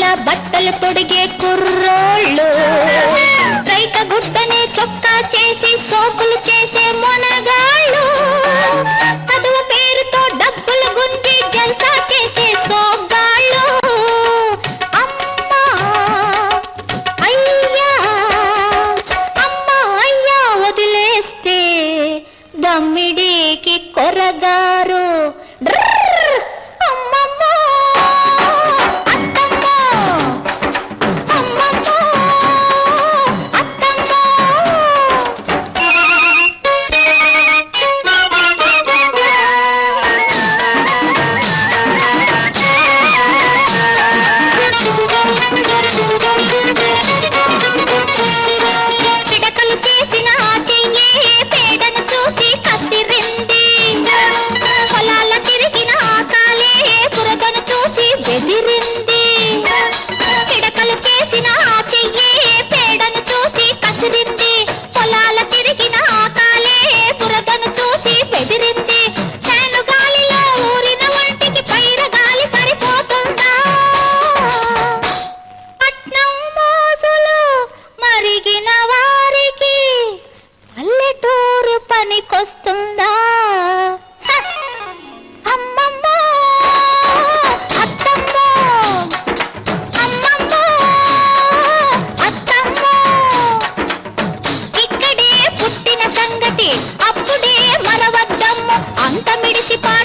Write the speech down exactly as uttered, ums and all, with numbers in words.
బట్టలు తొడిగే కుర్రోళ్ళు, రైక గుడ్డనే చొక్కా చేసి సోకులు చేసే మొనగాళ్ళు, చదువు పేరుతో డబ్బులు గుంజి జల్సా చేసే సోగ్గాళ్ళు. అమ్మా అయ్యా అమ్మా అయ్యా వదిలేస్తే దమ్మిడికి కొరగారు. చిడకలు చేసిన ఆ చెయ్యే పేడను చూసి కసిరింది, పొలాల తిరిగిన ఆ కాలే బురదను చూసి బెదిరింది. నేను గాలిలో ఊరిన ఒంటికి పైర గాలి సరిపోతుందా? పట్నం మోజులు మరిగిన వారికి పల్లెటూరు పనికొస్తుందా? అప్పుడే మరవద్దమ్ము అంత మిడిసి